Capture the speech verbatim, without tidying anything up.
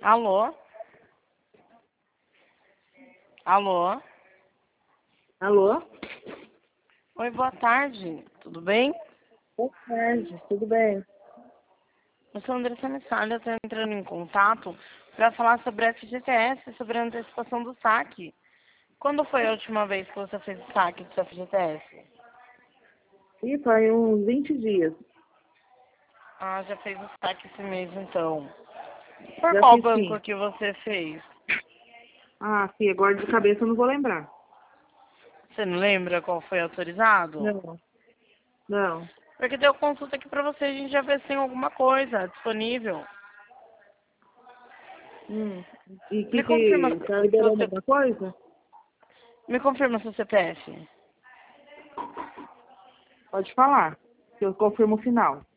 Alô? Alô? Alô? Oi, boa tarde. Tudo bem? Boa tarde, tudo bem? Eu sou a Andressa Messalha, eu estou entrando em contato para falar sobre a F G T S, sobre a antecipação do saque. Quando foi a última vez que você fez o saque do seu F G T S? Ih, faz uns vinte dias. Ah, já fez o saque esse mês, então. Por Já qual fiz banco sim. que você fez? Ah, sim, agora de cabeça eu não vou lembrar. Você não lembra qual foi autorizado? Não, não. Porque deu consulta aqui pra você, a gente já vê se tem alguma coisa disponível. Hum. E Me que confirma que tá se liberando você... alguma coisa? Me confirma seu C P F. Pode falar, que eu confirmo o final.